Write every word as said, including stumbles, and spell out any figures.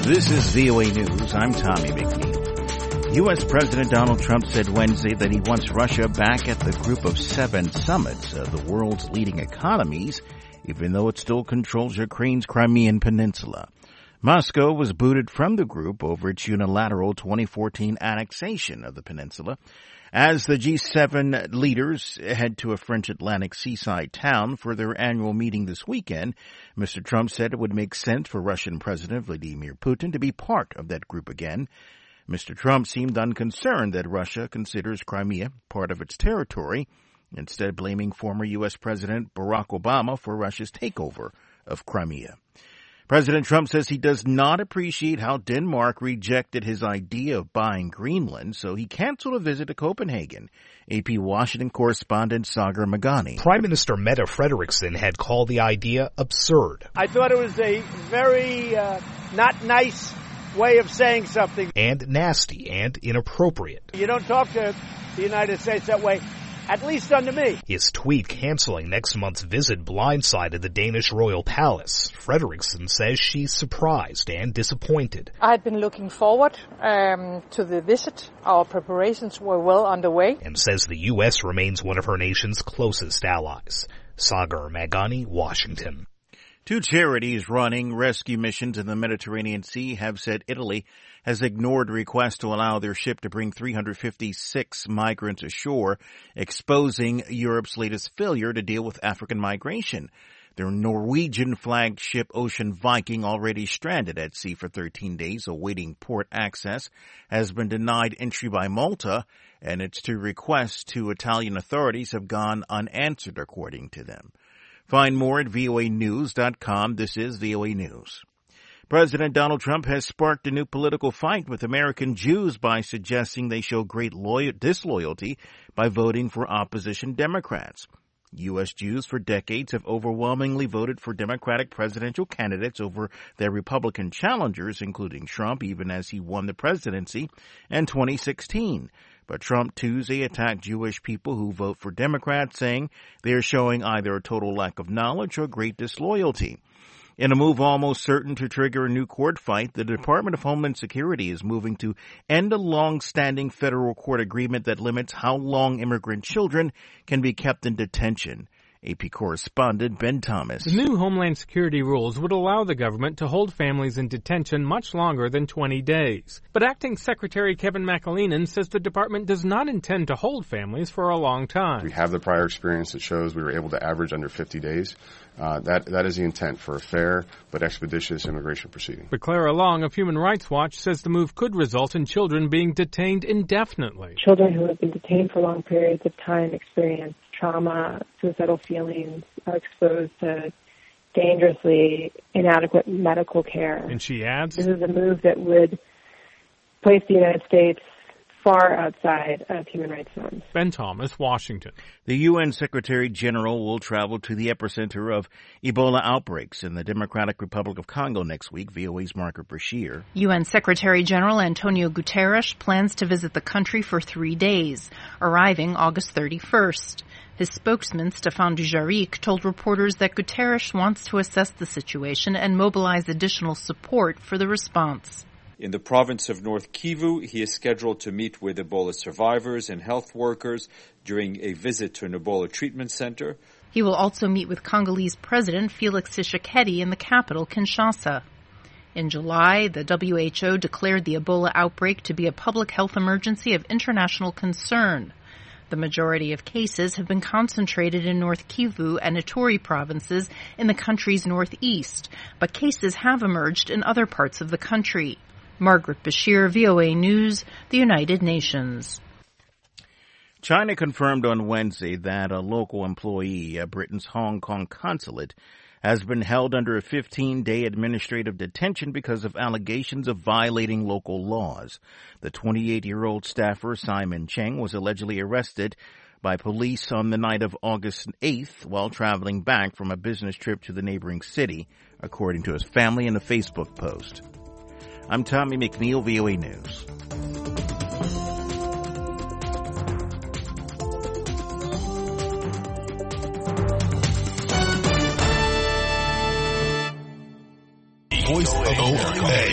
This is V O A News. I'm Tommy McNeil. U S. President Donald Trump said Wednesday that he wants Russia back at the Group of Seven summits of the world's leading economies, even though it still controls Ukraine's Crimean Peninsula. Moscow was booted from the group over its unilateral twenty fourteen annexation of the peninsula. As the G seven leaders head to a French Atlantic seaside town for their annual meeting this weekend, Mister Trump said it would make sense for Russian President Vladimir Putin to be part of that group again. Mister Trump seemed unconcerned that Russia considers Crimea part of its territory, instead blaming former U S. President Barack Obama for Russia's takeover of Crimea. President Trump says he does not appreciate how Denmark rejected his idea of buying Greenland, so he canceled a visit to Copenhagen. A P Washington correspondent Sagar Meghani. Prime Minister Mette Frederiksen had called the idea absurd. I thought it was a very uh, not nice way of saying something. And nasty and inappropriate. You don't talk to the United States that way. At least under me. His tweet canceling next month's visit blindsided the Danish royal palace. Frederiksen says she's surprised and disappointed. I had been looking forward um, to the visit. Our preparations were well underway. And says the U S remains one of her nation's closest allies. Sagar Meghani, Washington. Two charities running rescue missions in the Mediterranean Sea have said Italy has ignored requests to allow their ship to bring three hundred fifty-six migrants ashore, exposing Europe's latest failure to deal with African migration. Their Norwegian flagged ship Ocean Viking, already stranded at sea for thirteen days awaiting port access, has been denied entry by Malta, and its two requests to Italian authorities have gone unanswered, according to them. Find more at V O A news dot com. This is V O A News. President Donald Trump has sparked a new political fight with American Jews by suggesting they show great loyal- disloyalty by voting for opposition Democrats. U S. Jews for decades have overwhelmingly voted for Democratic presidential candidates over their Republican challengers, including Trump, even as he won the presidency in twenty sixteen. But Trump Tuesday attacked Jewish people who vote for Democrats, saying they are showing either a total lack of knowledge or great disloyalty. In a move almost certain to trigger a new court fight, the Department of Homeland Security is moving to end a long-standing federal court agreement that limits how long immigrant children can be kept in detention. A P correspondent Ben Thomas. The new Homeland Security rules would allow the government to hold families in detention much longer than twenty days. But Acting Secretary Kevin McAleenan says the department does not intend to hold families for a long time. We have the prior experience that shows we were able to average under fifty days. Uh, that that is the intent for a fair but expeditious immigration proceeding. But Clara Long of Human Rights Watch says the move could result in children being detained indefinitely. Children who have been detained for long periods of time experience trauma, suicidal feelings, are exposed to dangerously inadequate medical care. And she adds, this is a move that would place the United States far outside of human rights norms. Ben Thomas, Washington. The U N Secretary General will travel to the epicenter of Ebola outbreaks in the Democratic Republic of Congo next week. V O A's Margaret Brashear. U N Secretary General Antonio Guterres plans to visit the country for three days, arriving August thirty-first. His spokesman, Stéphane Dujarric, told reporters that Guterres wants to assess the situation and mobilize additional support for the response. In the province of North Kivu, he is scheduled to meet with Ebola survivors and health workers during a visit to an Ebola treatment center. He will also meet with Congolese President Felix Tshisekedi in the capital, Kinshasa. In July, the W H O declared the Ebola outbreak to be a public health emergency of international concern. The majority of cases have been concentrated in North Kivu and Ituri provinces in the country's northeast, but cases have emerged in other parts of the country. Margaret Bashir, V O A News, the United Nations. China confirmed on Wednesday that a local employee at Britain's Hong Kong consulate has been held under a fifteen-day administrative detention because of allegations of violating local laws. The twenty-eight-year-old staffer, Simon Cheng, was allegedly arrested by police on the night of August eighth while traveling back from a business trip to the neighboring city, according to his family in a Facebook post. I'm Tommy McNeil, V O A News. Voice of Oklahoma.